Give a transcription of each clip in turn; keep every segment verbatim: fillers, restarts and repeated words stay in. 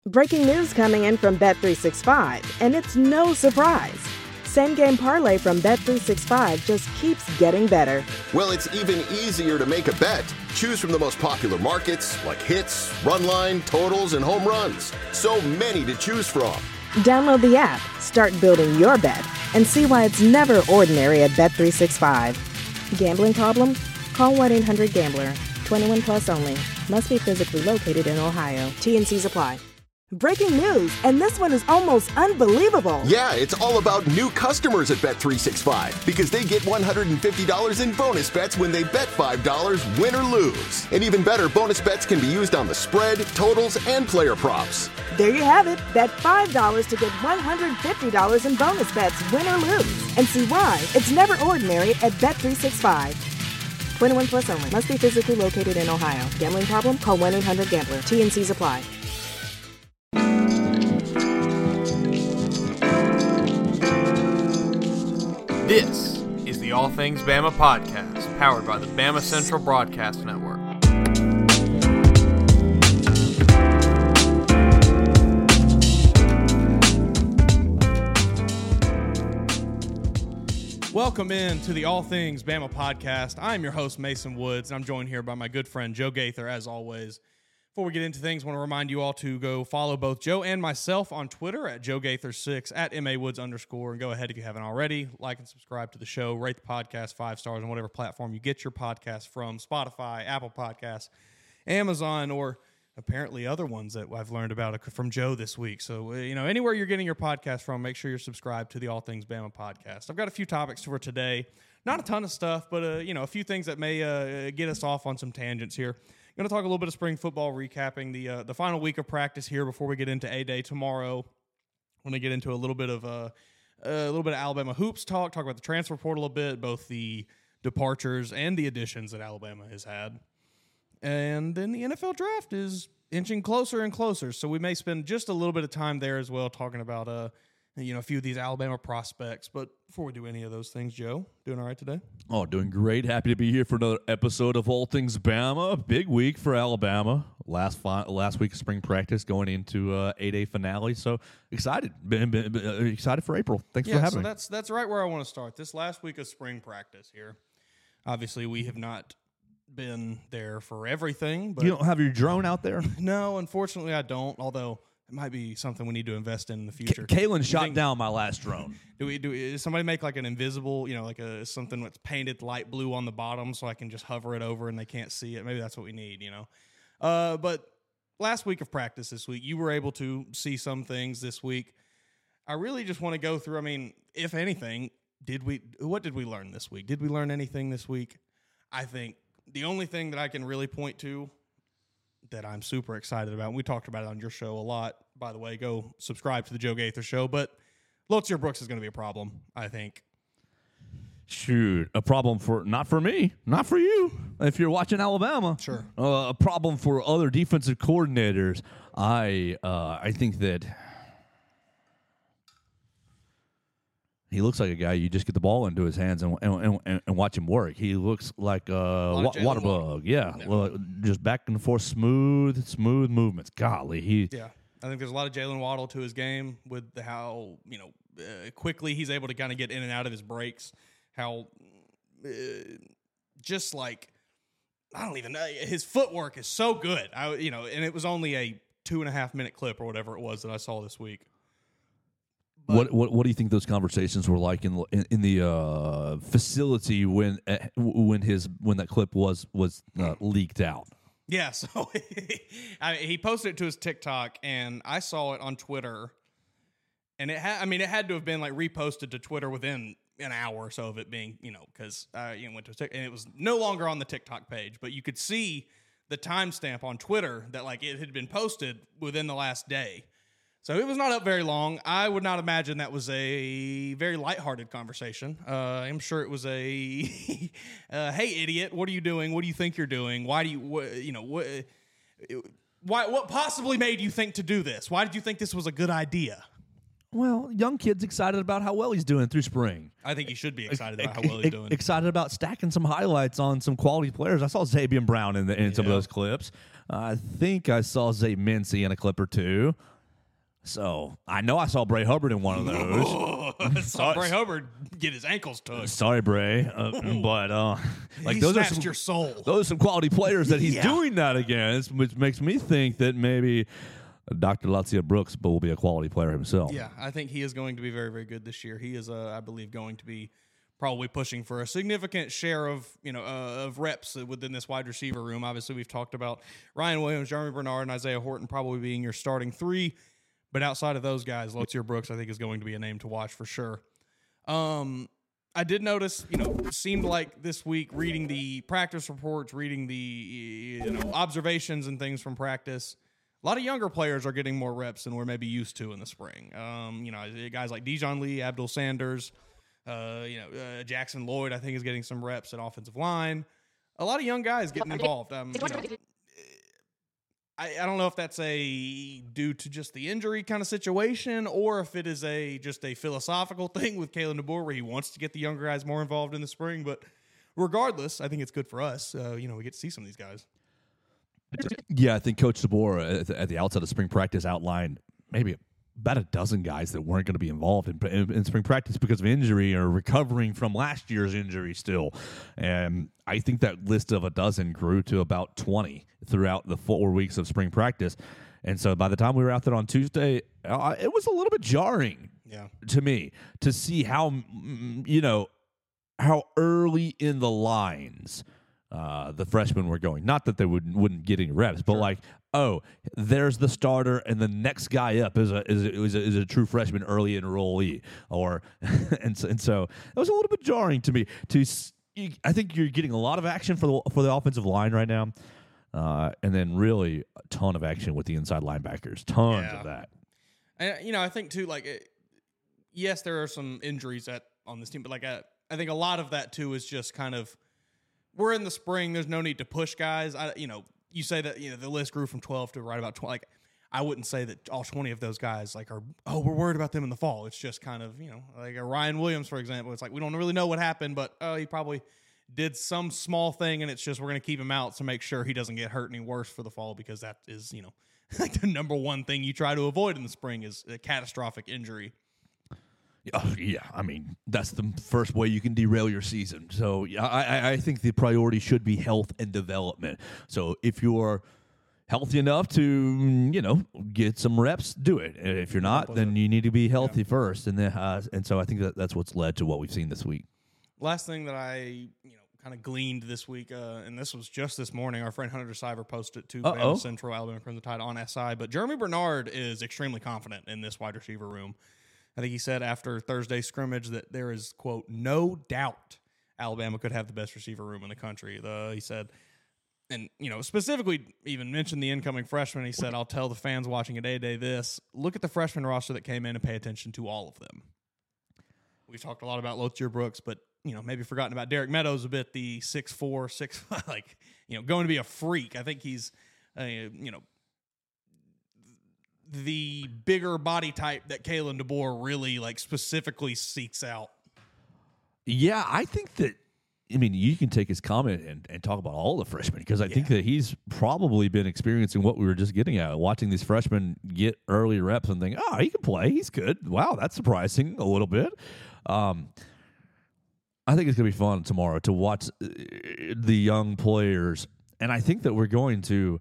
Breaking news coming in from Bet three sixty-five, and it's no surprise. Same Game Parlay from Bet three sixty-five just keeps getting better. Well, it's even easier to make a bet. Choose from the most popular markets like hits, run line, totals, and home runs. So many to choose from. Download the app, start building your bet, and see why it's never ordinary at Bet three sixty-five. Gambling problem? Call one eight hundred gambler. twenty-one plus only. Must be physically located in Ohio. T and C's apply. Breaking news, and this one is almost unbelievable. Yeah, it's all about new customers at Bet three sixty-five because they get one hundred fifty dollars in bonus bets when they bet five dollars, win or lose. And even better, bonus bets can be used on the spread, totals, and player props. There you have it. Bet five dollars to get one hundred fifty dollars in bonus bets, win or lose. And see why it's never ordinary at Bet three sixty-five. twenty-one plus only. Must be physically located in Ohio. Gambling problem? Call one eight hundred gambler. T and C's apply. This is the All Things Bama podcast, powered by the Bama Central Broadcast Network. Welcome in to the All Things Bama podcast. I'm your host, Mason Woods, and I'm joined here by my good friend, Joe Gaither, as always. Before we get into things, I want to remind you all to go follow both Joe and myself on Twitter at Joe Gaither six, at MAWoods underscore, and go ahead if you haven't already. Like and subscribe to the show. Rate the podcast five stars on whatever platform you get your podcast from, Spotify, Apple Podcasts, Amazon, or apparently other ones that I've learned about from Joe this week. So, you know, anywhere you're getting your podcast from, make sure you're subscribed to the All Things Bama podcast. I've got a few topics for today. Not a ton of stuff, but, uh, you know, a few things that may uh, get us off on some tangents here. Going to talk a little bit of spring football, recapping the uh, the final week of practice here before we get into A-Day tomorrow. I'm going to get into a little bit of uh, a little bit of Alabama hoops talk, talk about the transfer portal a bit, both the departures and the additions that Alabama has had. And then the N F L draft is inching closer and closer, so we may spend just a little bit of time there as well, talking about uh, you know, a few of these Alabama prospects. But before we do any of those things, Joe, doing all right today? Oh, doing great. Happy to be here for another episode of All Things Bama. Big week for Alabama. Last fi- last week of spring practice, going into uh, A-Day finale. So excited. Been, been, been, uh, excited for April. Thanks yeah, for having so me. that's that's right where I want to start. This last week of spring practice here. Obviously, we have not been there for everything. But you don't have your drone out there? No, unfortunately, I don't. Although it might be something we need to invest in in the future. K- Kalen shot think, down my last drone. Do we do? Does somebody make like an invisible, you know, like a something that's painted light blue on the bottom, so I can just hover it over and they can't see it? Maybe that's what we need, you know. Uh, but last week of practice this week, you were able to see some things this week. I really just want to go through. I mean, if anything, did we? What did we learn this week? Did we learn anything this week? I think the only thing that I can really point to that I'm super excited about, and we talked about it on your show a lot, by the way, go subscribe to the Joe Gaither show, but Lotsier Brooks is going to be a problem, I think. Shoot, a problem for, not for me, not for you, if you're watching Alabama. Sure. Uh, a problem for other defensive coordinators. I uh, I think that he looks like a guy you just get the ball into his hands and and, and, and watch him work. He looks like a wa- water bug. Yeah, yeah. Well, just back and forth, smooth, smooth movements. Golly, he. Yeah, I think there's a lot of Jalen Waddle to his game with the, how, you know, uh, quickly he's able to kind of get in and out of his breaks. How uh, just like, I don't even know, his footwork is so good. I you know, and it was only a two and a half minute clip or whatever it was that I saw this week. But What, what what do you think those conversations were like in in, in the uh, facility when uh, when his when that clip was was uh, leaked out? Yeah, so I, he posted it to his TikTok, and I saw it on Twitter, and it had I mean it had to have been like reposted to Twitter within an hour or so of it being, you know, because I you know, went to a TikTok, and it was no longer on the TikTok page, but you could see the timestamp on Twitter that like it had been posted within the last day. So it was not up very long. I would not imagine that was a very lighthearted conversation. Uh, I'm sure it was a, uh, hey, idiot, what are you doing? What do you think you're doing? Why do you, wh- you know, wh- why, what possibly made you think to do this? Why did you think this was a good idea? well, young kids excited about how well he's doing through spring. I think he should be excited about how well he's Ex- doing. Excited about stacking some highlights on some quality players. I saw Zabian Brown in, the, in some of Yeah. those clips. I think I saw Zay Mincy in a clip or two. So I know I saw Bray Hubbard in one of those. Saw Bray Hubbard get his ankles tugged. Sorry, Bray, uh, but uh, like He those are snatched some, your soul. those are some quality players that he's Yeah. doing that against, which makes me think that maybe Doctor Latzia Brooks will be a quality player himself. Yeah, I think he is going to be very, very good this year. He is, uh, I believe, going to be probably pushing for a significant share of you know uh, of reps within this wide receiver room. Obviously, we've talked about Ryan Williams, Jeremy Bernard, and Isaiah Horton probably being your starting three. But outside of those guys, Lotier Brooks, I think, is going to be a name to watch for sure. Um, I did notice, you know, it seemed like this week reading the practice reports, reading the you know observations and things from practice, a lot of younger players are getting more reps than we're maybe used to in the spring. Um, you know, guys like Dijon Lee, Abdul Sanders, uh, you know, uh, Jackson Lloyd, I think, is getting some reps at offensive line. A lot of young guys getting involved. Um, you know, I, I don't know if that's a due to just the injury kind of situation or if it is a just a philosophical thing with Kalen DeBoer where he wants to get the younger guys more involved in the spring. But regardless, I think it's good for us. Uh, you know, we get to see some of these guys. Yeah, I think Coach DeBoer at the, at the outset of spring practice outlined maybe about a dozen guys that weren't going to be involved in, in, in spring practice because of injury or recovering from last year's injury still. And I think that list of a dozen grew to about twenty throughout the four weeks of spring practice. And so by the time we were out there on Tuesday, uh, it was a little bit jarring Yeah. to me to see how, mm, you know, how early in the lines uh, the freshmen were going. Not that they would, wouldn't get any reps, but like, oh, there's the starter, and the next guy up is a is a, is a, is a true freshman early enrollee, or and so, and so it was a little bit jarring to me. To s- you, I think you're getting a lot of action for the for the offensive line right now, uh, and then really a ton of action with the inside linebackers, tons Yeah. of that. And, you know, I think, too, like, it, yes, there are some injuries at on this team, but, like, I, I think a lot of that, too, is just kind of, we're in the spring, there's no need to push guys. I, you know, you say that, you know, the list grew from twelve to right about twenty. Like, I wouldn't say that all twenty of those guys, like, are, oh, we're worried about them in the fall. It's just kind of, you know, like a Ryan Williams, for example. It's like, we don't really know what happened, but, oh, he probably did some small thing, and it's just we're going to keep him out to make sure he doesn't get hurt any worse for the fall because that is, you know, like the number one thing you try to avoid in the spring is a catastrophic injury. Oh, yeah, I mean, that's the first way you can derail your season. So yeah, I, I- I think the priority should be health and development. So if you're healthy enough to, you know, get some reps, do it. And if you're not, then you need to be healthy first. And then, uh, and so I think that that's what's led to what we've seen this week. Last thing that I, you know, kind of gleaned this week, uh, and this was just this morning, our friend Hunter Cyber posted to Uh-oh. Bama Central, Alabama Crimson Tide on S I, but Jeremy Bernard is extremely confident in this wide receiver room. I think he said after Thursday's scrimmage that there is, quote, no doubt Alabama could have the best receiver room in the country. The, he said, and, you know, specifically even mentioned the incoming freshman. He said, I'll tell the fans watching at A-Day this, look at the freshman roster that came in and pay attention to all of them. We've talked a lot about Lotier Brooks, but, you know, maybe forgotten about Derek Meadows a bit, the six four, six five, like, you know, going to be a freak. I think he's, uh, you know, the bigger body type that Kalen DeBoer really, like, specifically seeks out. Yeah, I think that, I mean, you can take his comment and, and talk about all the freshmen because I think that he's probably been experiencing what we were just getting at, watching these freshmen get early reps and think, oh, he can play. He's good. Wow, that's surprising a little bit. Um, I think it's going to be fun tomorrow to watch uh, the young players. And I think that we're going to,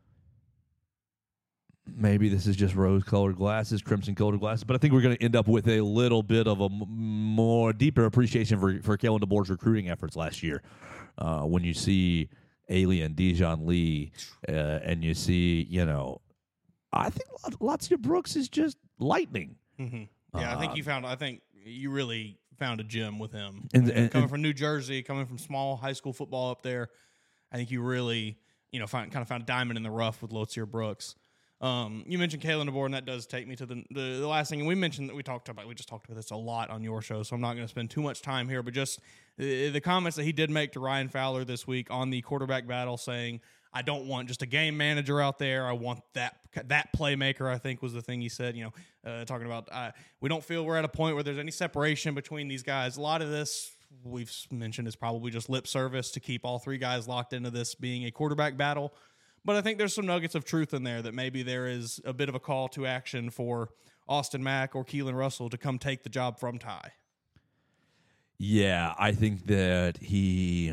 maybe this is just rose-colored glasses, crimson-colored glasses, but I think we're going to end up with a little bit of a m- more deeper appreciation for, for Kalen DeBoer's recruiting efforts last year. Uh, when you see Alien, Dijon Lee, uh, and you see, you know, I think Latzia Brooks is just lightning. Mm-hmm. Yeah, I think you found, I think you really found a gem with him. And- I mean, and- coming and- from New Jersey, coming from small high school football up there, I think you really, you know, find, kind of found a diamond in the rough with Lotier Brooks. Um, you mentioned Kalen DeBoer, and that does take me to the, the the last thing. And we mentioned that we talked about, we just talked about this a lot on your show, so I'm not going to spend too much time here. But just the, the comments that he did make to Ryan Fowler this week on the quarterback battle, saying, I don't want just a game manager out there. I want that that playmaker, I think was the thing he said, you know, uh, talking about uh, we don't feel we're at a point where there's any separation between these guys. A lot of this we've mentioned is probably just lip service to keep all three guys locked into this being a quarterback battle. But I think there's some nuggets of truth in there that maybe there is a bit of a call to action for Austin Mack or Keelan Russell to come take the job from Ty. Yeah, I think that he...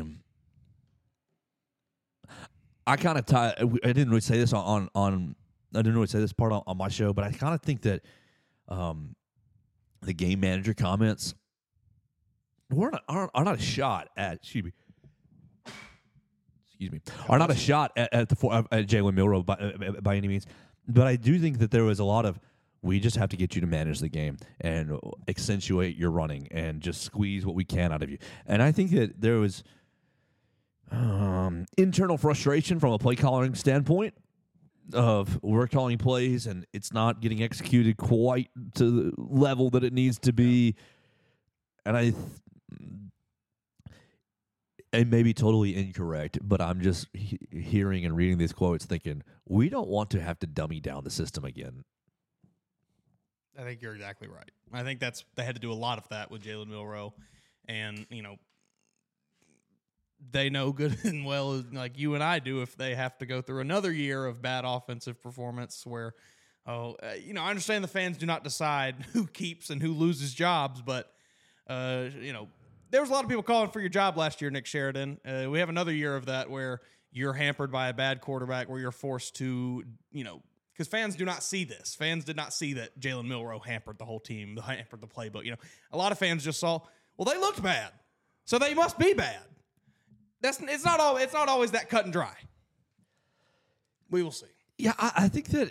I kind of tie. I didn't really say this on, on, on I didn't really say this part on, on my show, but I kind of think that um, the game manager comments were not, are, are not a shot at, excuse me, excuse me, are not a shot at, at the at Jalen Milroe by, by any means. But I do think that there was a lot of, we just have to get you to manage the game and accentuate your running and just squeeze what we can out of you. And I think that there was um, internal frustration from a play calling standpoint of we're calling plays and it's not getting executed quite to the level that it needs to be. And I, th- it may be totally incorrect, but I'm just he- hearing and reading these quotes thinking, we don't want to have to dummy down the system again. I think you're exactly right. I think that's they had to do a lot of that with Jalen Milroe, and you know they know good and well, like you and I do, if they have to go through another year of bad offensive performance. Where, oh, uh, you know, I understand the fans do not decide who keeps and who loses jobs, but uh, you know, there was a lot of people calling for your job last year, Nick Sheridan. Uh, we have another year of that where you're hampered by a bad quarterback, where you're forced to, you know. Because fans do not see this. Fans did not see that Jalen Milroe hampered the whole team, hampered the playbook. You know, a lot of fans just saw, well, they looked bad, so they must be bad. That's it's not all. It's not always that cut and dry. We will see. Yeah, I, I think that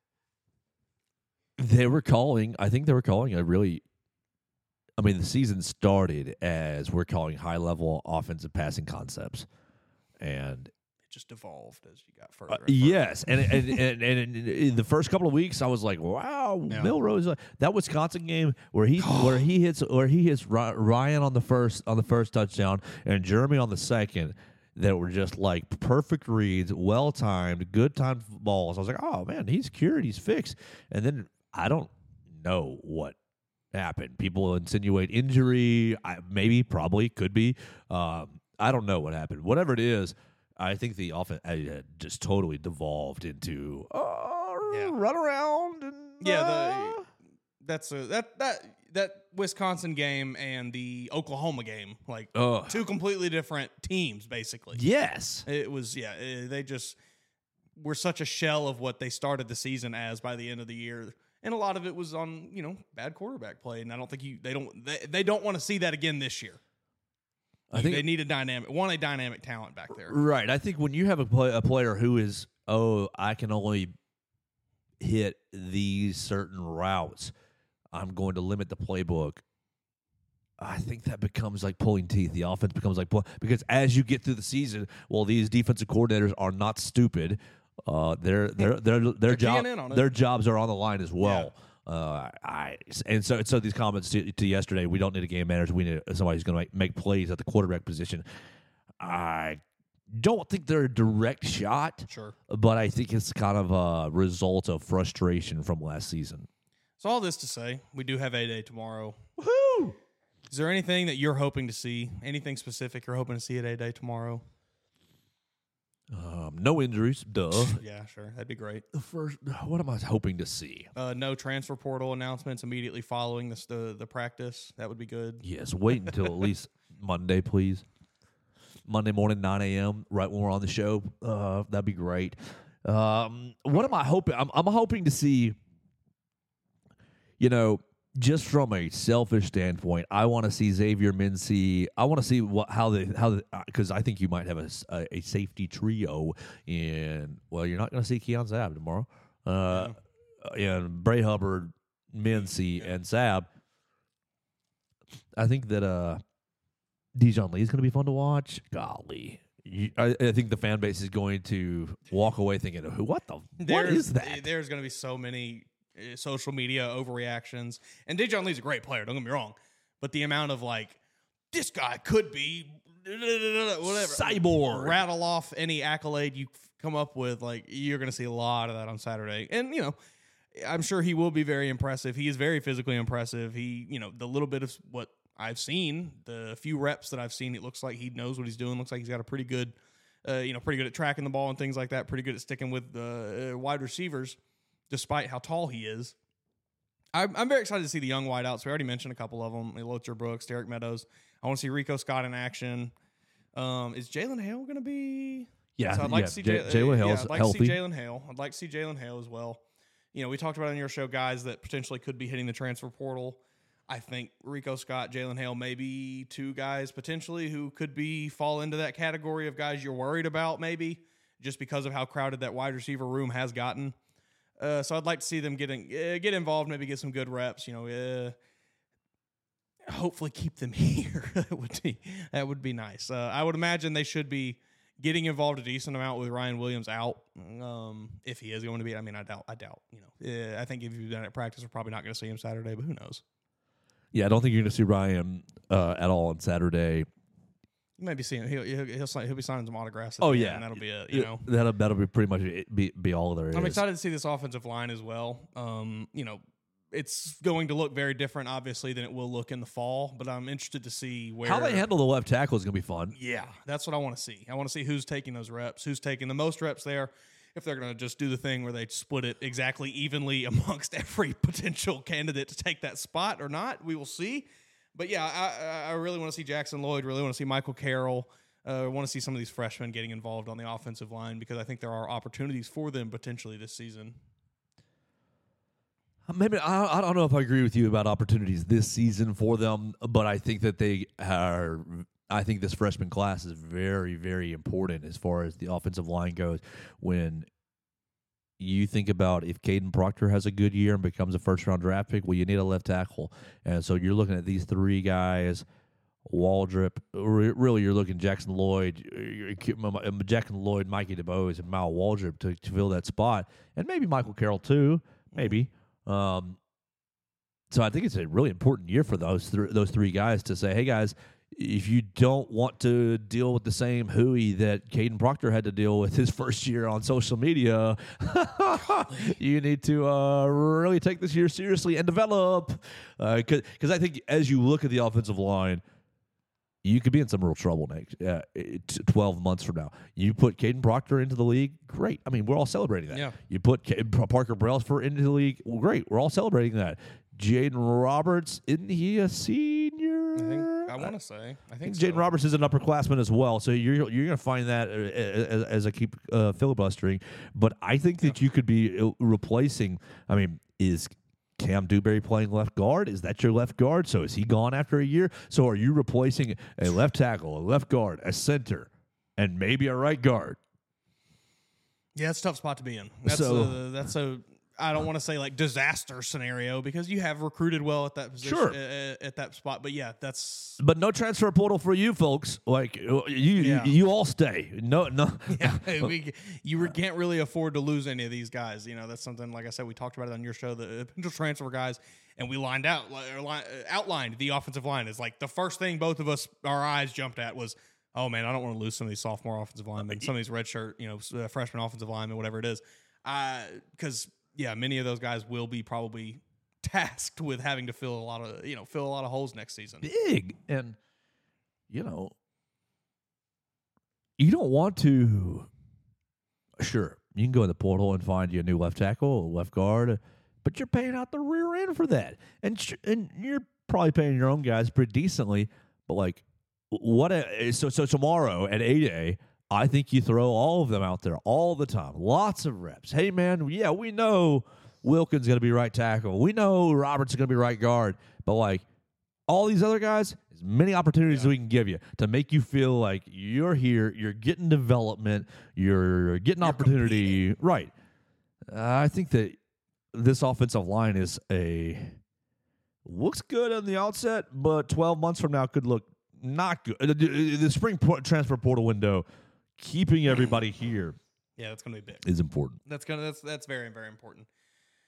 they were calling. I think they were calling a really. I mean, the season started as we're calling high level offensive passing concepts, and. Just evolved as you got further. Uh, and further. yes, and and, and and in the first couple of weeks, I was like, "Wow, yeah. Milroe's uh, that Wisconsin game where he where he hits where he hits Ryan on the first on the first touchdown and Jeremy on the second, that were just like perfect reads, well timed, good timed balls." I was like, "Oh man, he's cured, he's fixed." And then I don't know what happened. People insinuate injury, I, maybe, probably, could be. Um, I don't know what happened. Whatever it is. I think the offense uh, just totally devolved into uh, yeah. run around and yeah. uh, The, that's a, that that that Wisconsin game and the Oklahoma game, like Ugh. two completely different teams, basically. Yes, It was yeah. It, they just were such a shell of what they started the season as by the end of the year, and a lot of it was on you know bad quarterback play. And I don't think you they don't they, they don't want to see that again this year. I think they need a dynamic, want a dynamic talent back there. Right. I think when you have a, play, a player who is, oh, I can only hit these certain routes, I'm going to limit the playbook. I think that becomes like pulling teeth. The offense becomes like pull, because as you get through the season, well, these defensive coordinators are not stupid. Uh, their their their their job their jobs are on the line as well. Yeah. Uh, I and so so these comments to, to yesterday. We don't need a game manager. We need somebody who's going to make, make plays at the quarterback position. I don't think they're a direct shot, sure, but I think it's kind of a result of frustration from last season. So all this to say, we do have A-Day tomorrow. Woohoo! Is there anything that you're hoping to see? Anything specific you're hoping to see at A-Day tomorrow? Um, no injuries, duh. Yeah, sure. That'd be great. The first, what am I hoping to see? Uh, no transfer portal announcements immediately following this, the the practice. That would be good. Yes, wait until at least Monday, please. Monday morning, nine a.m., right when we're on the show. Uh, that'd be great. Um, what am I hoping? I'm, I'm hoping to see, you know, just from a selfish standpoint, I want to see Xavier Mincy. I want to see what how the how the because I think you might have a, a, a safety trio in. Well, you're not going to see Keon Sabb tomorrow. Uh, yeah. And Bray Hubbard, Mincy, yeah. and Sabb. I think that uh, Dijon Lee is going to be fun to watch. Golly. You, I, I think the fan base is going to walk away thinking, "What the? There's, what is that?" There's going to be so many social media overreactions, and Dijon Lee's a great player. Don't get me wrong, but the amount of like, this guy could be whatever, Cyborg. rattle off any accolade you come up with. Like, you're going to see a lot of that on Saturday. And, you know, I'm sure he will be very impressive. He is very physically impressive. He, you know, the little bit of what I've seen, the few reps that I've seen, it looks like he knows what he's doing. Looks like he's got a pretty good, uh, you know, pretty good at tracking the ball and things like that. Pretty good at sticking with the uh, wide receivers, despite how tall he is. I'm, I'm very excited to see the young wideouts. We already mentioned a couple of them: Locher Brooks, Derek Meadows. I want to see Rico Scott in action. Um, is Jalen Hale going to be? Yeah, so I'd like yeah, to see J- J- Jalen yeah, Hale's I'd like healthy. to see Jalen Hale. I'd like to see Jalen Hale as well. You know, we talked about on your show guys that potentially could be hitting the transfer portal. I think Rico Scott, Jalen Hale, maybe two guys potentially who could be fall into that category of guys you're worried about, maybe just because of how crowded that wide receiver room has gotten. Uh, so I'd like to see them getting uh, get involved, maybe get some good reps. You know, uh, hopefully keep them here. that would be that would be nice. Uh, I would imagine they should be getting involved a decent amount with Ryan Williams out. Um, if he is going to be, I mean, I doubt. I doubt. You know, uh, I think if you've done it at practice, we're probably not going to see him Saturday, but who knows? Yeah, I don't think you're going to see Ryan uh, at all on Saturday. You might be seeing he'll he'll, he'll, sign, he'll be signing some autographs. At Oh the yeah, end, and that'll be it. You know, that'll that'll be pretty much it, be be all there is. I'm excited to see this offensive line as well. Um, you know, it's going to look very different, obviously, than it will look in the fall. But I'm interested to see where How they handle the left tackle is going to be fun. Yeah, that's what I want to see. I want to see who's taking those reps, who's taking the most reps there. If they're going to just do the thing where they split it exactly evenly amongst every potential candidate to take that spot or not, we will see. But yeah, I, I really want to see Jackson Lloyd. Really want to see Michael Carroll. I uh, want to see some of these freshmen getting involved on the offensive line because I think there are opportunities for them potentially this season. Maybe I, I don't know if I agree with you about opportunities this season for them, but I think that they are. I think this freshman class is very, very important as far as the offensive line goes. When you think about if Caden Proctor has a good year and becomes a first-round draft pick, well, you need a left tackle, and so you're looking at these three guys. Waldrop, really, you're looking Jackson Lloyd, Jackson Lloyd, Mikey DeBose, and Mal Waldrop to, to fill that spot, and maybe Michael Carroll too, maybe. Um, so I think it's a really important year for those th- those three guys to say, hey guys, if you don't want to deal with the same hooey that Caden Proctor had to deal with his first year on social media, you need to uh, really take this year seriously and develop. Because uh, I think as you look at the offensive line, you could be in some real trouble next uh, twelve months from now. You put Caden Proctor into the league, great. I mean, we're all celebrating that. Yeah. You put K- Parker Brailsford into the league, well, great. We're all celebrating that. Jaden Roberts, isn't he a senior? I think I want to say. I think Jaden so. Roberts is an upperclassman as well, so you're you're going to find that as, as I keep uh, filibustering. But I think that you could be replacing. I mean, is Cam Dewberry playing left guard? Is that your left guard? So is he gone after a year? So are you replacing a left tackle, a left guard, a center, and maybe a right guard? Yeah, it's a tough spot to be in. That's So- a, that's a I don't want to say like disaster scenario because you have recruited well at that position Sure. at, at that spot. But yeah, that's But no transfer portal for you folks. Like you, Yeah. you, you all stay. No, no. yeah. we, you re- can't really afford to lose any of these guys. You know, that's something like I said we talked about it on your show, the potential transfer guys, and we lined out or li- outlined the offensive line is like the first thing both of us our eyes jumped at was, oh man, I don't want to lose some of these sophomore offensive linemen, some of these redshirt, you know, freshman offensive linemen, whatever it is, because. Uh, Yeah, many of those guys will be probably tasked with having to fill a lot of, you know, fill a lot of holes next season. Big. And, you know, you don't want to. Sure, you can go in the portal and find you a new left tackle, a left guard, but you're paying out the rear end for that. And, sh- and you're probably paying your own guys pretty decently. But, like, what a. So, so tomorrow at eight A, I think you throw all of them out there all the time. Lots of reps. Hey, man, yeah, we know Wilkins going to be right tackle. We know Roberts is going to be right guard. But, like, all these other guys, as many opportunities Yeah. as we can give you to make you feel like you're here, you're getting development, you're getting You're opportunity. Competing. Right. Uh, I think that this offensive line is a – looks good on the outset, but twelve months from now could look not good. The, the spring transfer portal window – keeping everybody here Yeah, that's going to be big. is important. That's gonna that's that's very very important.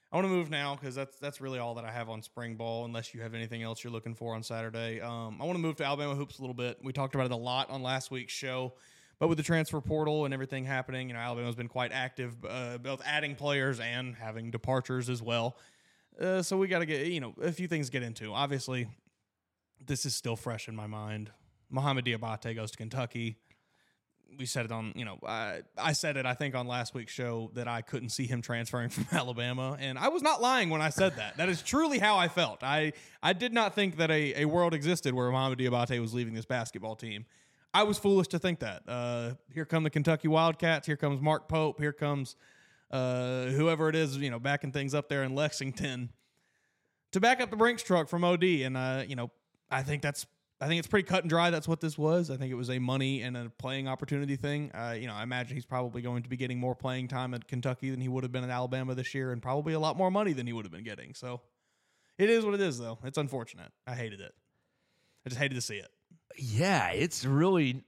I want to move now because that's that's really all that I have on spring ball, unless you have anything else you're looking for on Saturday. Um, I want to move to Alabama hoops a little bit. We talked about it a lot on last week's show, but with the transfer portal and everything happening, you know, Alabama's been quite active, uh, both adding players and having departures as well. Uh, so we got to get, you know, a few things to get into. Obviously, this is still fresh in my mind. Mohamoud Diabate goes to Kentucky. We said it on, you know, I, I said it, I think, on last week's show that I couldn't see him transferring from Alabama. And I was not lying when I said that. That is truly how I felt. I, I did not think that a, a world existed where Mohamoud Diabate was leaving this basketball team. I was foolish to think that. Uh, here come the Kentucky Wildcats. Here comes Mark Pope. Here comes uh, whoever it is, you know, backing things up there in Lexington to back up the Brinks truck from O D. And, uh, you know, I think that's I think it's pretty cut and dry. That's what this was. I think it was a money and a playing opportunity thing. Uh, you know, I imagine he's probably going to be getting more playing time at Kentucky than he would have been at Alabama this year, and probably a lot more money than he would have been getting. So it is what it is, though. It's unfortunate. I hated it. I just hated to see it. Yeah, it's really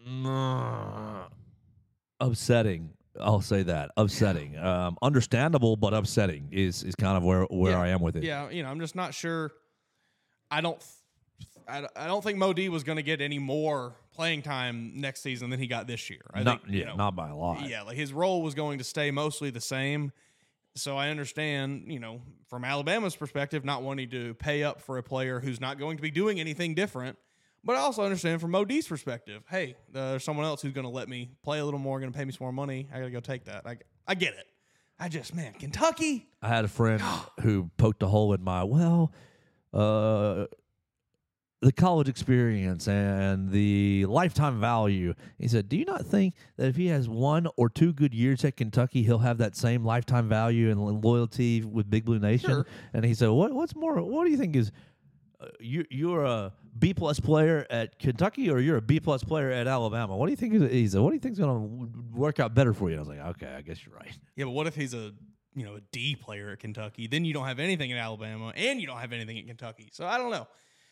uh, upsetting. I'll say that. Upsetting. Um, understandable, but upsetting is, is kind of where, where yeah. I am with it. Yeah, you know, I'm just not sure. I don't I, I don't think Mo D was going to get any more playing time next season than he got this year. I not, think, yeah, you know, not by a lot. Yeah, like his role was going to stay mostly the same. So I understand, you know, from Alabama's perspective, not wanting to pay up for a player who's not going to be doing anything different. But I also understand from Mo D's perspective, hey, uh, there's someone else who's going to let me play a little more, going to pay me some more money. I got to go take that. I, I get it. I just, man, Kentucky. I had a friend who poked a hole in my, well, uh, the college experience and the lifetime value. He said, do you not think that if he has one or two good years at Kentucky, he'll have that same lifetime value and loyalty with Big Blue Nation? Sure. And he said, what, what's more, what do you think is, uh, you, you're a B plus player at Kentucky or you're a B plus player at Alabama? What do you think is, he said, what do you think is going to work out better for you? And I was like, okay, I guess you're right. Yeah, but what if he's a, you know, a D player at Kentucky? Then you don't have anything at Alabama and you don't have anything at Kentucky. So I don't know.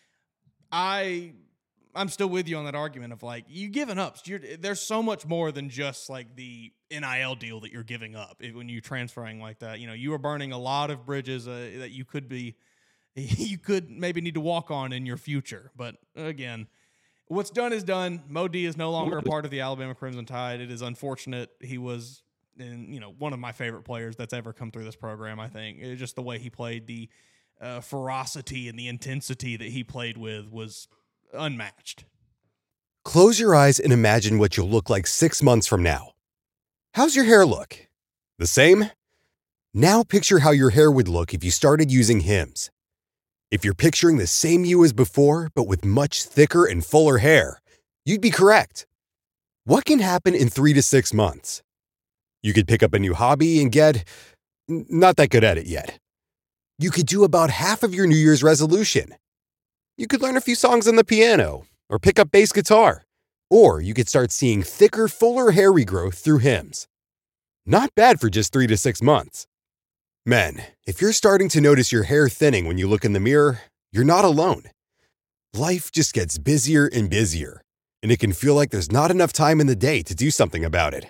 I, I'm still with you on that argument of like you giving up. You're, there's so much more than just like the N I L deal that you're giving up if, when you're transferring like that. You know, you are burning a lot of bridges uh, that you could be, you could maybe need to walk on in your future. But again, what's done is done. Mo D is no longer a part of the Alabama Crimson Tide. It is unfortunate. He was, in, you know, one of my favorite players that's ever come through this program. I think it's just the way he played, the Uh, ferocity and the intensity that he played with was unmatched. Close your eyes and imagine what you'll look like six months from now. How's your hair look? The same? Now picture how your hair would look if you started using Hims. If you're picturing the same you as before, but with much thicker and fuller hair, you'd be correct. What can happen in three to six months? You could pick up a new hobby and get not that good at it yet. You could do about half of your New Year's resolution. You could learn a few songs on the piano or pick up bass guitar. Or you could start seeing thicker, fuller hair regrowth through Hims. Not bad for just three to six months. Men, if you're starting to notice your hair thinning when you look in the mirror, you're not alone. Life just gets busier and busier, and it can feel like there's not enough time in the day to do something about it.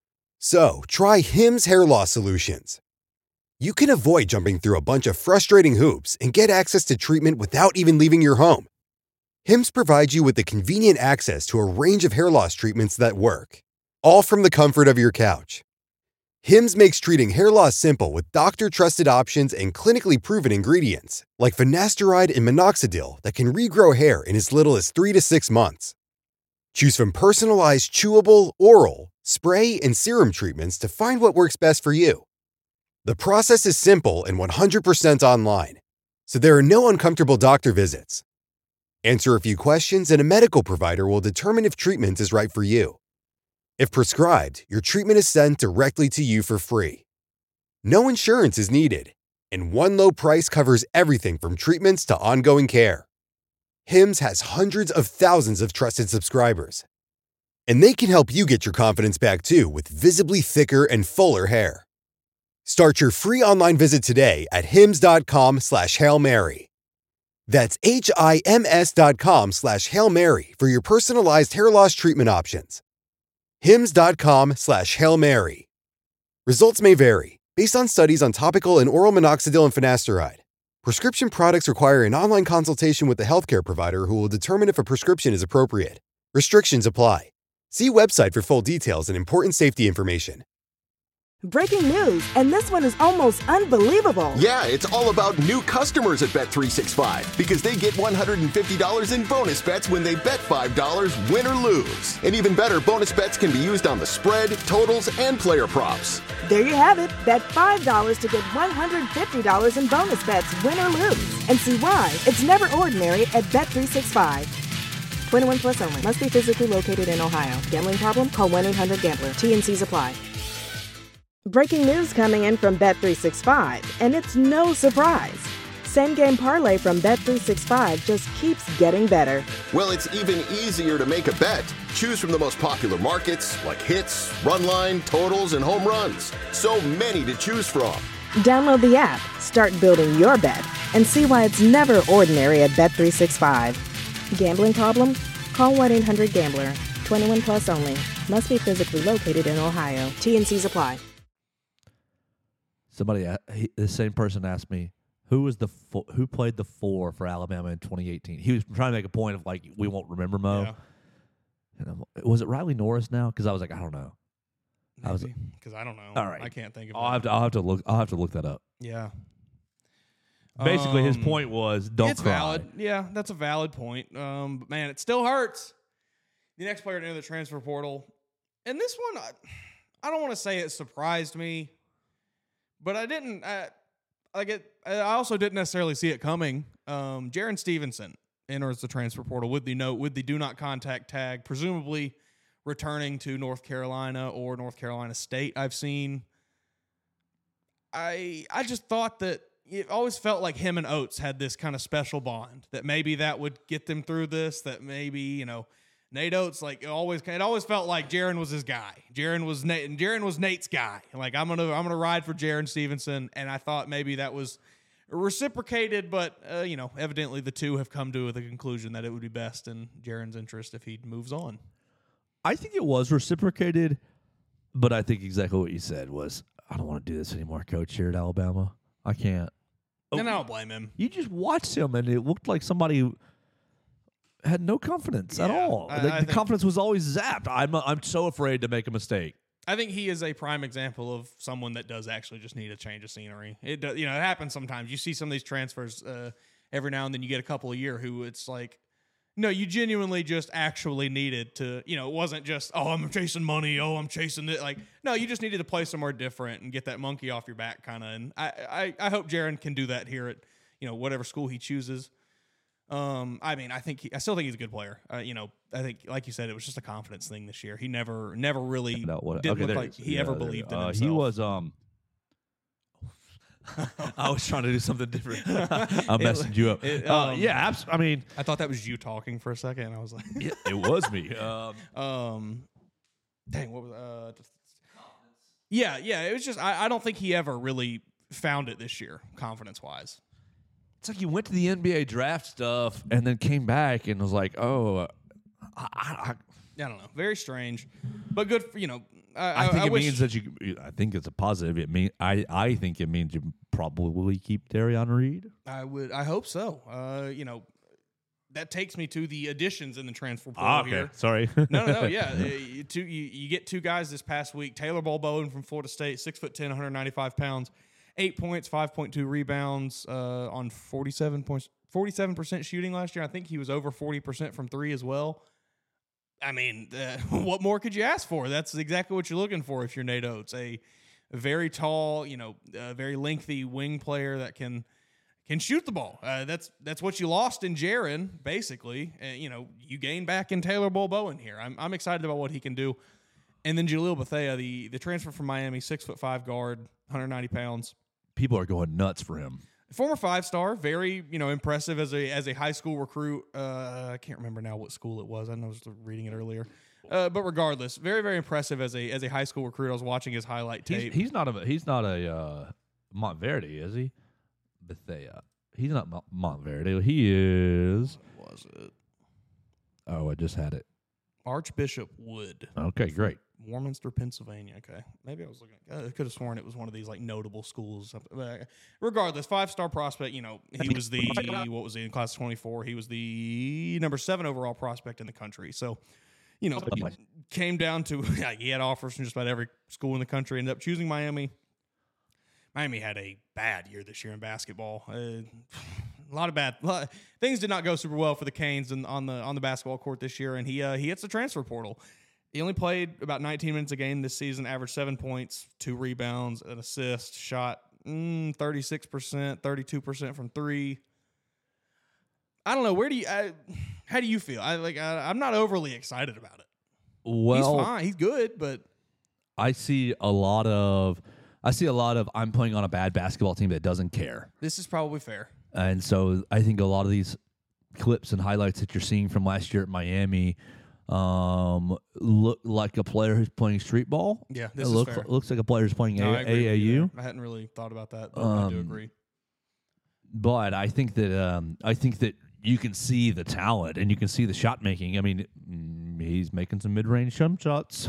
So, try Hims Hair Loss Solutions. You can avoid jumping through a bunch of frustrating hoops and get access to treatment without even leaving your home. Hims provides you with the convenient access to a range of hair loss treatments that work, all from the comfort of your couch. Hims makes treating hair loss simple with doctor-trusted options and clinically proven ingredients, like finasteride and minoxidil that can regrow hair in as little as three to six months. Choose from personalized chewable, oral, spray, and serum treatments to find what works best for you. The process is simple and one hundred percent online, so there are no uncomfortable doctor visits. Answer a few questions and a medical provider will determine if treatment is right for you. If prescribed, your treatment is sent directly to you for free. No insurance is needed, and one low price covers everything from treatments to ongoing care. Hims has hundreds of thousands of trusted subscribers, and they can help you get your confidence back too with visibly thicker and fuller hair. Start your free online visit today at hims.com slash Hail Mary. That's H-I-M-S dot com slash Hail Mary for your personalized hair loss treatment options. Hims.com slash Hail Mary. Results may vary. Based on studies on topical and oral minoxidil and finasteride, prescription products require an online consultation with the healthcare provider who will determine if a prescription is appropriate. Restrictions apply. See website for full details and important safety information. Breaking news, and this one is almost unbelievable. Yeah, it's all about new customers at Bet three sixty-five because they get one hundred fifty dollars in bonus bets when they bet five dollars, win or lose. And even better, bonus bets can be used on the spread, totals, and player props. There you have it. Bet five dollars to get one hundred fifty dollars in bonus bets, win or lose. And see why it's never ordinary at Bet three sixty-five. twenty-one plus only. Must be physically located in Ohio. Gambling problem? Call one eight hundred gambler. T and C's apply. Breaking news coming in from Bet three sixty-five, and it's no surprise. Same game parlay from Bet three sixty-five just keeps getting better. Well, it's even easier to make a bet. Choose from the most popular markets like hits, run line, totals, and home runs. So many to choose from. Download the app, start building your bet, and see why it's never ordinary at Bet three sixty-five. Gambling problem? Call one eight hundred gambler. twenty-one plus only. Must be physically located in Ohio. T and C's apply. Somebody, a- he, the same person asked me, who was the fo- who played the four for Alabama in twenty eighteen? He was trying to make a point of like we won't remember Mo. Yeah. And I'm, was it Riley Norris now? Because I was like, I don't know. I was- Maybe, because I don't know. All right. I can't think of I'll it. have to. I'll have to look. I'll have to look that up. Yeah. Basically, his Um, point was don't it's cry. valid. Yeah, that's a valid point. Um, but man, it still hurts. The next player to enter the transfer portal, and this one, I, I don't want to say it surprised me, but I didn't. I, like it. I also didn't necessarily see it coming. Um, Jaron Stevenson enters the transfer portal with the note with the do not contact tag, presumably returning to North Carolina or North Carolina State. I've seen. I I just thought that it always felt like him and Oates had this kind of special bond, that maybe that would get them through this, that maybe, you know, Nate Oates, like it always, it always felt like Jaron was his guy. Jaron was Nate, and Jaron was Nate's guy. Like I'm gonna, I'm gonna ride for Jaron Stevenson, and I thought maybe that was reciprocated, but uh, you know, evidently the two have come to the conclusion that it would be best in Jaron's interest if he moves on. I think it was reciprocated, but I think exactly what you said was, I don't want to do this anymore, Coach. Here at Alabama, I can't. And I don't blame him. You just watched him, and it looked like somebody who had no confidence at Yeah, all. I- the I the think- confidence was always zapped. I'm I'm so afraid to make a mistake. I think he is a prime example of someone that does actually just need a change of scenery. It does, you know, it happens sometimes. You see some of these transfers uh, every now and then. You get a couple a year who it's like, no, you genuinely just actually needed to, you know, it wasn't just, oh, I'm chasing money. Oh, I'm chasing it. Like, no, you just needed to play somewhere different and get that monkey off your back kind of. And I, I, I hope Jaron can do that here at, you know, whatever school he chooses. Um, I mean, I think he, I still think he's a good player. Uh, you know, I think, like you said, it was just a confidence thing this year. He never, never really No, what, didn't okay, look there like it is. he Yeah, ever there- believed in uh, himself. He was um. I was trying to do something different. I'm messing you up. it, uh, um, yeah, abs- I mean, I thought that was you talking for a second. And I was like, it, it was me. Um, um, dang, what was uh? Yeah, yeah. It was just I, I don't think he ever really found it this year, confidence wise. it's like you went to the N B A draft stuff and then came back and was like, oh, uh, I, I, I don't know, very strange, but good for you know. I, I think I it wish, means that you. I think it's a positive. It mean I. I think it means you probably keep Darion Reed. I would. I hope so. Uh, you know, that takes me to the additions in the transfer portal Ah, okay. here. Sorry. No, no, no. Yeah, uh, you, two, you, you get two guys this past week. Taylor Balboa from Florida State, six foot ten, one hundred ninety-five pounds, eight points, five point two rebounds uh, on forty-seven points, forty-seven percent shooting last year. I think he was over forty percent from three as well. I mean, uh, what more could you ask for? That's exactly what you're looking for if you're Nate Oates, a very tall, you know, a very lengthy wing player that can can shoot the ball. Uh, that's that's what you lost in Jaron, basically. And, you know, you gain back in Taylor Balboa here. I'm I'm excited about what he can do. And then Jalil Bethea, the the transfer from Miami, six foot five guard, one hundred ninety pounds. People are going nuts for him. Former five star, very you know impressive as a as a high school recruit. Uh, I can't remember now what school it was. I know I was reading it earlier. Uh, but regardless, very very impressive as a as a high school recruit. I was watching his highlight tape. He's, he's not a. He's not a uh, Montverde, is he? Bethea. He's not Mo- Montverde. He is. What was it? Oh, I just had it. Archbishop Wood. Okay, great. Warminster, Pennsylvania. Okay, maybe I was looking. I could have sworn it was one of these like notable schools. But regardless, five-star prospect. You know, he was the what was he in class of twenty-four? He was the number seven overall prospect in the country. So, you know, came down to like, he had offers from just about every school in the country. Ended up choosing Miami. Miami had a bad year this year in basketball. Uh, a lot of bad a lot, things did not go super well for the Canes and on the on the basketball court this year. And he uh, he hits the transfer portal. He only played about nineteen minutes a game this season, averaged seven points, two rebounds, an assist, shot mm, thirty-six percent, thirty-two percent from three. I don't know. Where do you, I, how do you feel? I like, I, I'm not overly excited about it. Well, he's fine. He's good, but I see a lot of, I see a lot of, I'm playing on a bad basketball team that doesn't care. This is probably fair. And so I think a lot of these clips and highlights that you're seeing from last year at Miami um, look like a player who's playing street ball. Yeah, this it is looks, fair. looks like a player who's playing No, a- I agree with A A U. you there. I hadn't really thought about that, but I do Um, agree. But I think that um, I think that you can see the talent and you can see the shot making. I mean, mm, he's making some mid range jump shots.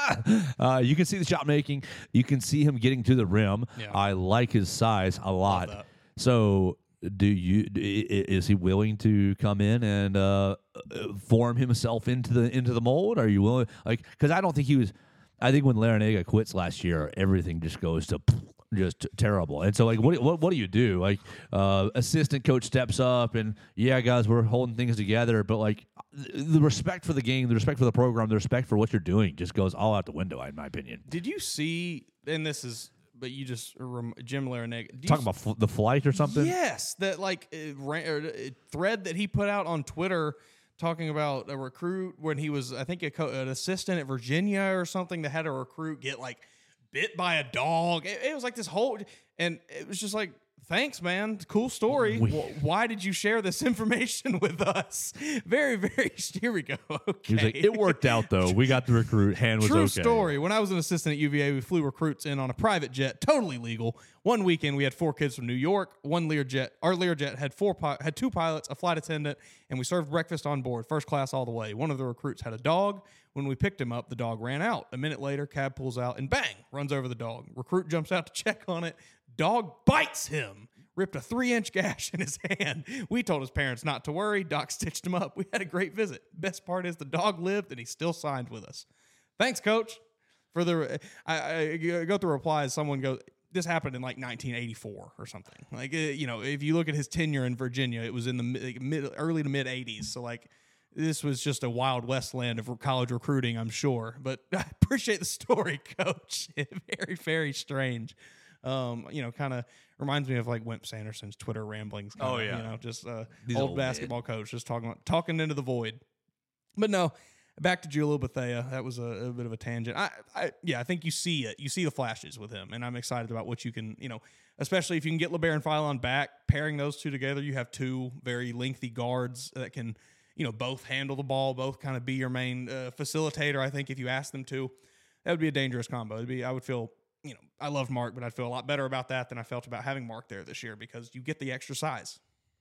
uh, you can see the shot making. You can see him getting to the rim. Yeah. I like his size a lot. that. So, do you i- i- is he willing to come in and uh, form himself into the into the mold? Are you willing? Like, because I don't think he was. I think when Larinaga quits last year, everything just goes to just terrible. And so, like, what what what do you do? Like, uh, assistant coach steps up, and yeah, guys, we're holding things together. But like, the respect for the game, the respect for the program, the respect for what you're doing, just goes all out the window, in my opinion. Did you see, and this is, but you just, rem- Jim Larinaga. did you Talking about fl- the flight or something. Yes, that like uh, ra- or, uh, thread that he put out on Twitter talking about a recruit when he was, I think, a co- an assistant at Virginia or something that had a recruit get like bit by a dog. It, it was like this whole, and it was just like, thanks, man. Cool story. We- Wh- Why did you share this information with us? Very, very. Here we go. Okay. He was like, it worked out though. We got the recruit. Hand was True okay. story. When I was an assistant at U V A, we flew recruits in on a private jet, totally legal. One weekend, we had four kids from New York. One Learjet, our Learjet had four, pi- had two pilots, a flight attendant, and we served breakfast on board, first class all the way. One of the recruits had a dog. When we picked him up, the dog ran out. A minute later, cab pulls out and bang, runs over the dog. Recruit jumps out to check on it. Dog bites him. Ripped a three-inch gash in his hand. We told his parents not to worry. Doc stitched him up. We had a great visit. Best part is the dog lived, and he still signed with us. Thanks, Coach. For the, I, I go through replies. Someone goes, "This happened in like nineteen eighty-four or something." Like, uh, you know, if you look at his tenure in Virginia, it was in the mid, like, mid early to mid eighties. So like, this was just a wild west land of college recruiting, I'm sure. But I appreciate the story, Coach. Very, very strange. Um, you know, kind of reminds me of like Wimp Sanderson's Twitter ramblings. Kinda, Oh, yeah. you know, just uh, These old old basketball coach just talking about, talking into the void. But no, back to Julio Bethea. That was a, a bit of a tangent. I, I, yeah, I think you see it. You see the flashes with him, and I'm excited about what you can, you know, especially if you can get LeBaron Philon back. Pairing those two together, you have two very lengthy guards that can, you know, both handle the ball, both kind of be your main uh, facilitator. I think if you ask them to, that would be a dangerous combo. It'd be, I would feel. You know, I love Mark, but I'd feel a lot better about that than I felt about having Mark there this year because you get the extra size.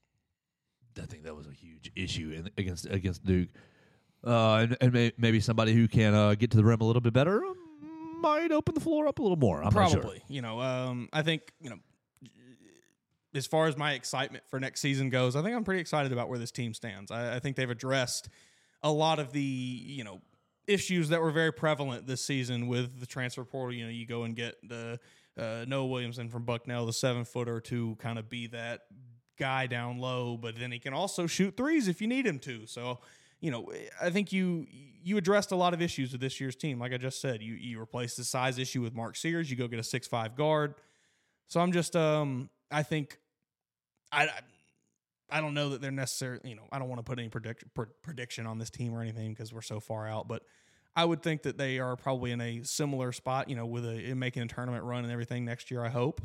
I think that was a huge issue in, against against Duke, uh, and, and may, maybe somebody who can uh, get to the rim a little bit better um, might open the floor up a little more. I'm not sure. Probably, you know, um, I think you know, as far as my excitement for next season goes, I think I'm pretty excited about where this team stands. I, I think they've addressed a lot of the you know issues that were very prevalent this season with the transfer portal. You know, you go and get the uh, Noah Williamson from Bucknell, the seven footer, to kind of be that guy down low, but then he can also shoot threes if you need him to. So, you know, I think you you addressed a lot of issues with this year's team. Like I just said, you you replaced the size issue with Mark Sears. You go get a six five guard. So I'm just um I think I. I I don't know that they're necessarily, you know, I don't want to put any predict, pr- prediction on this team or anything because we're so far out, but I would think that they are probably in a similar spot, you know, with a making a tournament run and everything next year, I hope.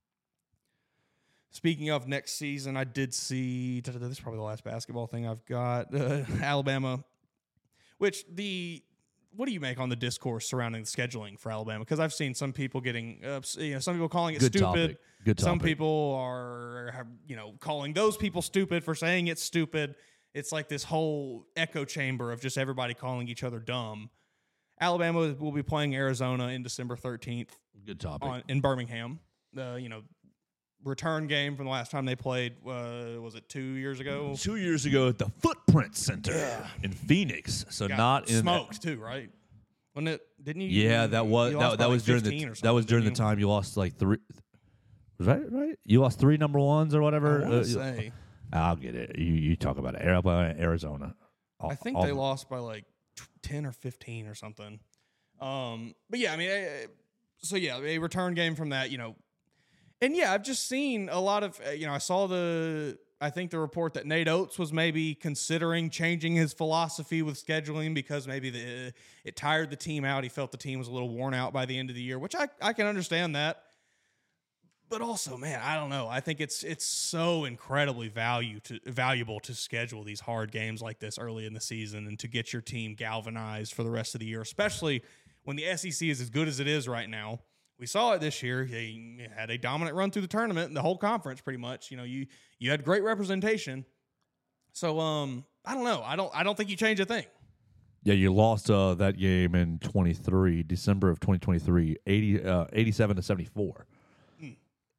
Speaking of next season, I did see, this is probably the last basketball thing I've got, uh, Alabama, which the, what do you make on the discourse surrounding the scheduling for Alabama? Because I've seen some people getting, uh, you know, some people calling it Good stupid. topic. Good topic. Some people are, you know, calling those people stupid for saying it's stupid. It's like this whole echo chamber of just everybody calling each other dumb. Alabama will be playing Arizona in December thirteenth. Good topic. On, in Birmingham. The, you know, return game from the last time they played, uh, was it two years ago? Two years ago at the Footprint Center Yeah. in Phoenix. So Got not in smoked too, right? Wasn't it? Didn't you? Yeah, that was you that, lost that by was like during the fifteen or that was something, during the didn't you? time you lost like three. Right, right. You lost three number ones or whatever. I wanna Uh, say. I'll get it. You you talk about it. Arizona, Arizona. All- I think all- they lost by like t- ten or fifteen or something. Um, but yeah, I mean, I, so yeah, a return game from that, you know, and yeah, I've just seen a lot of, uh, you know, I saw the, I think the report that Nate Oates was maybe considering changing his philosophy with scheduling because maybe the it tired the team out. He felt the team was a little worn out by the end of the year, which I, I can understand that. But also, man, I don't know. I think it's it's so incredibly value to, valuable to schedule these hard games like this early in the season and to get your team galvanized for the rest of the year, especially when the S E C is as good as it is right now. We saw it this year. They had a dominant run through the tournament and the whole conference pretty much. You know, you you had great representation. So um, I don't know. I don't I don't think you change a thing. Yeah, you lost uh, that game in twenty-three, December of twenty twenty-three, eighty, uh, eighty-seven to seventy-four. Mm.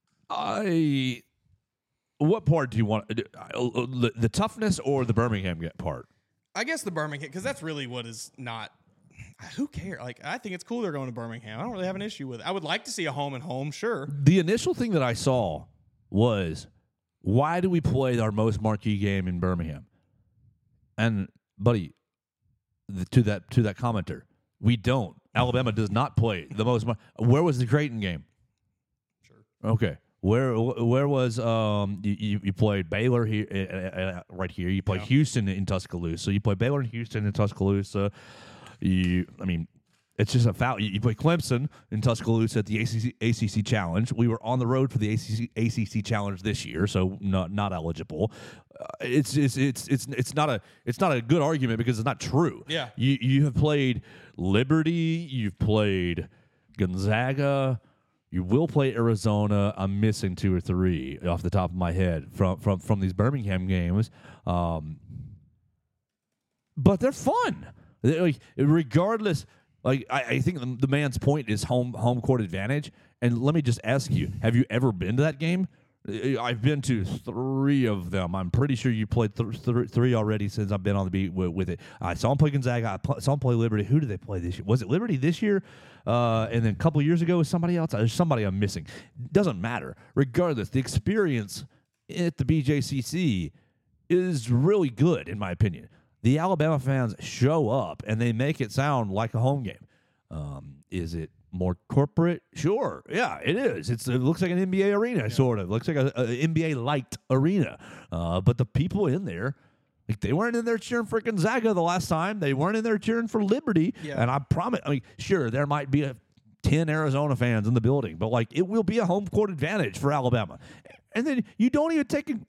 I. What part do you want? Uh, the, the toughness or the Birmingham get part? I guess the Birmingham, because that's really what is not. Who cares? Like, I think it's cool they're going to Birmingham. I don't really have an issue with it. I would like to see a home and home, sure. The initial thing that I saw was, why do we play our most marquee game in Birmingham? And buddy, the, to that to that commenter, we don't. Alabama does not play the most. Mar- Where was the Creighton game? Sure. Okay. Where where was um you, you, you played Baylor here uh, uh, right here? You played Yeah. Houston in Tuscaloosa. You played Baylor and Houston in Tuscaloosa. You, I mean, it's just a foul. You, you play Clemson in Tuscaloosa at the A C C, A C C Challenge. We were on the road for the A C C, A C C Challenge this year, so not not eligible. Uh, it's, it's it's it's it's not a it's not a good argument because it's not true. Yeah. You you have played Liberty. You've played Gonzaga. You will play Arizona. I'm missing two or three off the top of my head from from from these Birmingham games. Um, but they're fun. They're like, regardless, like I, I think the, the man's point is home home court advantage. And let me just ask you: have you ever been to that game? I've been to three of them. I'm pretty sure you played th- th- three already since I've been on the beat with, with it. I saw him play Gonzaga. I pl- saw him play Liberty. Who did they play this year? Was it Liberty this year? Uh, and then a couple years ago was somebody else. There's somebody I'm missing. Doesn't matter. Regardless, the experience at the B J C C is really good, in my opinion. The Alabama fans show up, and they make it sound like a home game. Um, is it more corporate? Sure. Yeah, it is. It's, it looks like an N B A arena, yeah. sort of. It looks like an N B A-light arena. Uh, but the people in there, like, they weren't in there cheering for Gonzaga the last time. They weren't in there cheering for Liberty. Yeah. And I promise, I mean, sure, there might be a, ten Arizona fans in the building, but, like, it will be a home court advantage for Alabama. And then you don't even take it.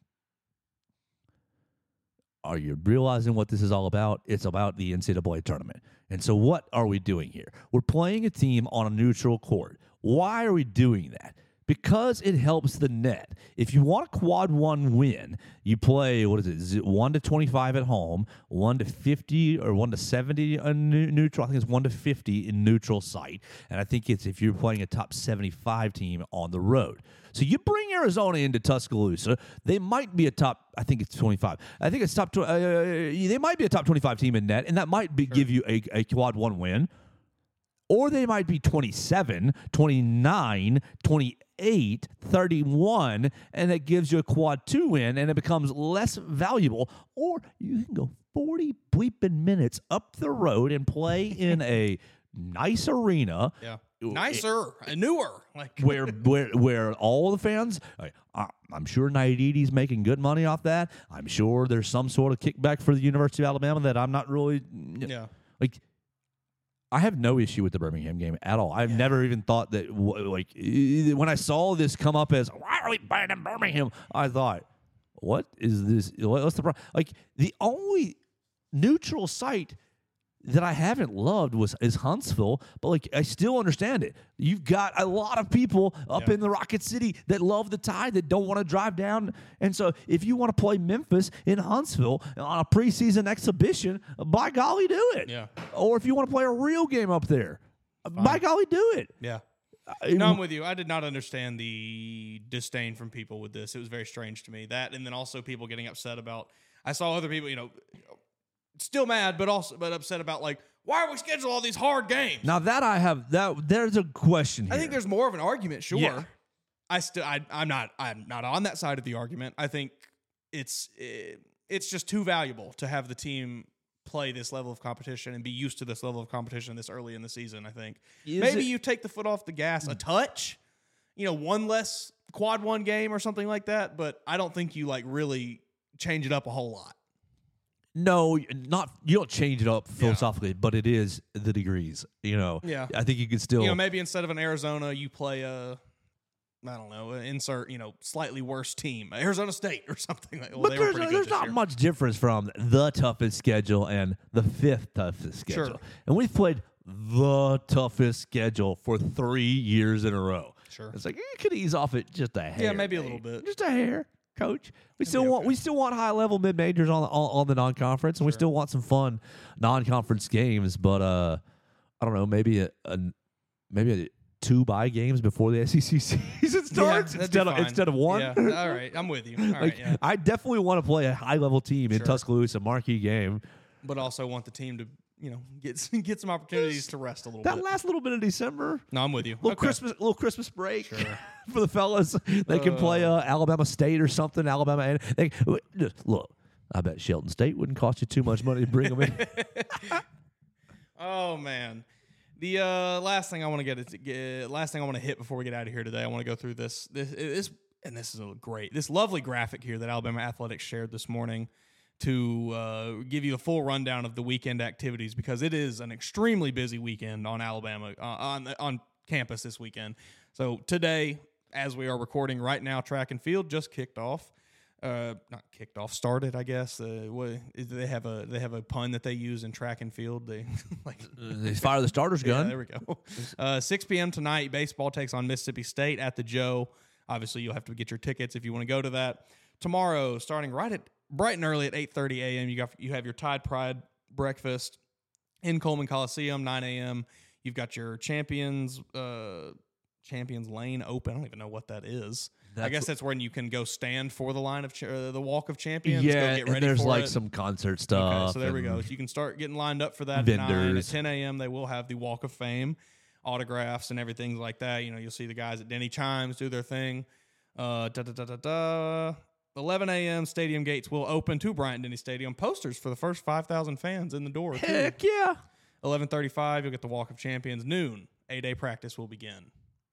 Are you realizing what this is all about? It's about the N C double A tournament. And so what are we doing here? We're playing a team on a neutral court. Why are we doing that? Because it helps the net. If you want a quad one win, you play, what is it, is it one to twenty-five at home, one to fifty or one to seventy on neutral. I think it's one to fifty in neutral site. And I think it's if you're playing a top seventy-five team on the road. So you bring Arizona into Tuscaloosa, they might be a top, I think it's twenty-five. I think it's top, tw- uh, they might be a top twenty-five team in net, and that might be, sure. give you a, a quad one win. Or they might be twenty-seven, twenty-nine, twenty-eight, thirty-one, and it gives you a quad two win, and it becomes less valuable. Or you can go forty bleeping minutes up the road and play in a nice arena. Yeah. Nicer, it, newer, like where where where all the fans. I, I'm sure Naiditi's making good money off that. I'm sure there's some sort of kickback for the University of Alabama that I'm not really. Yeah. Like, I have no issue with the Birmingham game at all. I've yeah. never even thought that. Like, when I saw this come up as why are we playing in Birmingham, I thought, what is this? What's the problem? Like, the only neutral site that I haven't loved was is Huntsville, but like I still understand it. You've got a lot of people up Yeah. in the Rocket City that love the Tide that don't want to drive down. And so if you want to play Memphis in Huntsville on a preseason exhibition, by golly, do it. Yeah. Or if you want to play a real game up there, by golly, do it. Yeah. I- No, I'm with you. I did not understand the disdain from people with this. It was very strange to me. That, and then also people getting upset about. I saw other people, you know, still mad, but also but upset about like, why are we scheduling all these hard games? Now that I have that, there's a question here. I think there's more of an argument. Sure, Yeah. I still, I, I'm not, I'm not on that side of the argument. I think it's, it, it's just too valuable to have the team play this level of competition and be used to this level of competition this early in the season. I think Is maybe it- you take the foot off the gas a touch, you know, one less quad one game or something like that. But I don't think you like really change it up a whole lot. No, not you don't change it up philosophically, but it is the degrees. You know, Yeah. I think you could still. You know, maybe instead of an Arizona, you play a, I don't know, insert, you know, slightly worse team, Arizona State or something like. Well, but they were there's, pretty good there's this not year. much difference from the toughest schedule and the fifth toughest schedule. Sure. And we've played the toughest schedule for three years in a row. Sure. It's like you could ease off it just a hair. maybe a Dave. little bit. Just a hair, coach. We still want okay. we still want high level mid majors on, on on the non conference, and we still want some fun non conference games. But uh, I don't know, maybe a, a maybe a two bye games before the S E C season starts that'd be instead of fine. instead of one. Yeah, all right, I'm with you. All right, Like, yeah. I definitely want to play a high level team in Sure. Tuscaloosa, marquee game. But also want the team to, you know, get some, get some opportunities to rest a little That bit. last little bit of December, No, I'm with you. little Okay. Christmas, little Christmas break for the fellas. They can play uh, Alabama State or something. Alabama, and they just look. I bet Shelton State wouldn't cost you too much money to bring them in. Oh man, the uh, last thing I want to get, is, get last thing I want to hit before we get out of here today. I want to go through this this this and this is a great this lovely graphic here that Alabama Athletics shared this morning to uh, give you a full rundown of the weekend activities, because it is an extremely busy weekend on Alabama uh, on on campus this weekend. So today, as we are recording right now, track and field just kicked off. Uh, not kicked off, started, I guess. Uh, what, is- they have a they have a pun that they use in track and field. They like They fire the starter's yeah, gun. there we go. Uh, six p.m. tonight, baseball takes on Mississippi State at the Joe. Obviously, you'll have to get your tickets if you want to go to that. Tomorrow, starting right at bright and early at eight thirty a.m., you got you have your Tide Pride breakfast in Coleman Coliseum, nine a.m. You've got your Champions uh, Champions Lane open. I don't even know what that is. I That's guess that's when you can go stand for the line of ch- uh, the Walk of Champions. Yeah, go get and ready there's for like it. some concert stuff. Okay, so there we go. and So you can start getting lined up for that at nine. At Vendors. ten a.m., they will have the Walk of Fame, autographs and everything like that. You know, you'll see the guys at Denny Chimes do their thing. Uh, da, da, da, da, da. eleven a.m., stadium gates will open to Bryant-Denny Stadium. Posters for the first five thousand fans in the door. too. Heck yeah. eleven thirty-five, you'll get the Walk of Champions. Noon, A-Day practice will begin.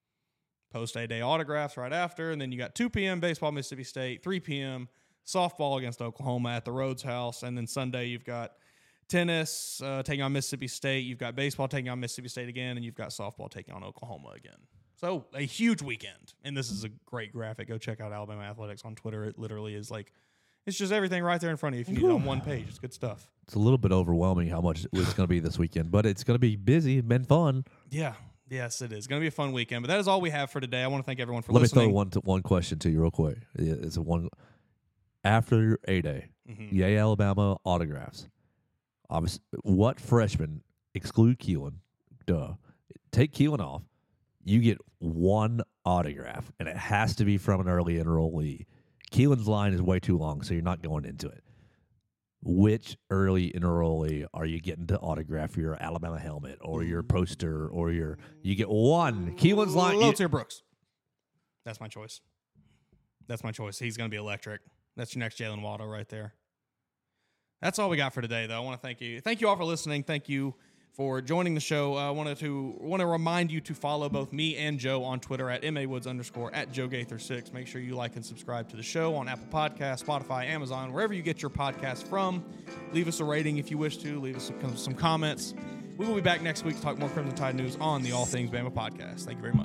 Post A-Day autographs right after, and then you got two p.m. baseball, Mississippi State, three p.m. softball against Oklahoma at the Rhodes House, and then Sunday you've got tennis uh, taking on Mississippi State, you've got baseball taking on Mississippi State again, and you've got softball taking on Oklahoma again. So a huge weekend, and this is a great graphic. Go check out Alabama Athletics on Twitter. It literally is like, it's just everything right there in front of you if you need it on one page. It's good stuff. It's a little bit overwhelming how much it's going to be this weekend, but it's going to be busy, been fun. Yeah. Yes, it is. Going to be a fun weekend. But that is all we have for today. I want to thank everyone for Let listening. me throw one to, one question to you real quick. Yeah, It's a one after your A Day. Mm-hmm. Yay Alabama autographs. Obviously, what freshman exclude Keelan? Duh. Take Keelan off. You get one autograph, and it has to be from an early enrollee. Keelan's line is way too long, so you're not going into it. Which early enrollee are you getting to autograph your Alabama helmet or your poster or your? You get one. Keelan's line. you- Lothier Brooks. That's my choice. That's my choice. He's going to be electric. That's your next Jalen Waddle right there. That's all we got for today, though. I want to thank you. Thank you all for listening. Thank you for joining the show. I uh, wanted to want to remind you to follow both me and Joe on Twitter at mawoods underscore at Joe Gaither six. Make sure you like and subscribe to the show on Apple Podcasts, Spotify, Amazon, wherever you get your podcasts from. Leave us a rating if you wish to. Leave us some, some comments. We will be back next week to talk more Crimson Tide news on the All Things Bama podcast. Thank you very much.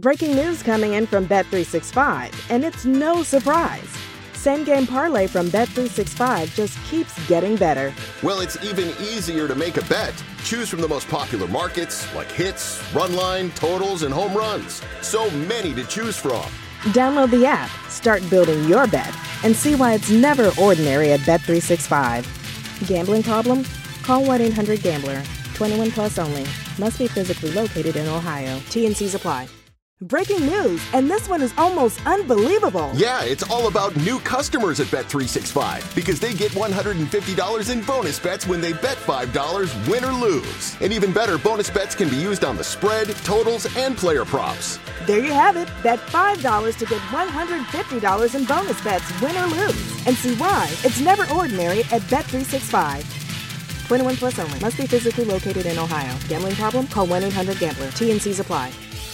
Breaking news coming in from Bet three sixty-five, and it's no surprise. Same Game Parlay from Bet three sixty-five just keeps getting better. Well, it's even easier to make a bet. Choose from the most popular markets like hits, run line, totals, and home runs. So many to choose from. Download the app, start building your bet, and see why it's never ordinary at Bet three sixty-five. Gambling problem? Call one eight hundred gambler. twenty-one plus only. Must be physically located in Ohio. T N Cs apply. Breaking news, and this one is almost unbelievable. Yeah, it's all about new customers at Bet three sixty-five because they get one hundred fifty dollars in bonus bets when they bet five dollars, win or lose. And even better, bonus bets can be used on the spread, totals, and player props. There you have it. Bet five dollars to get one hundred fifty dollars in bonus bets, win or lose. And see why it's never ordinary at Bet three sixty-five. twenty-one plus only. Must be physically located in Ohio. Gambling problem? Call one eight hundred gambler. T N Cs apply.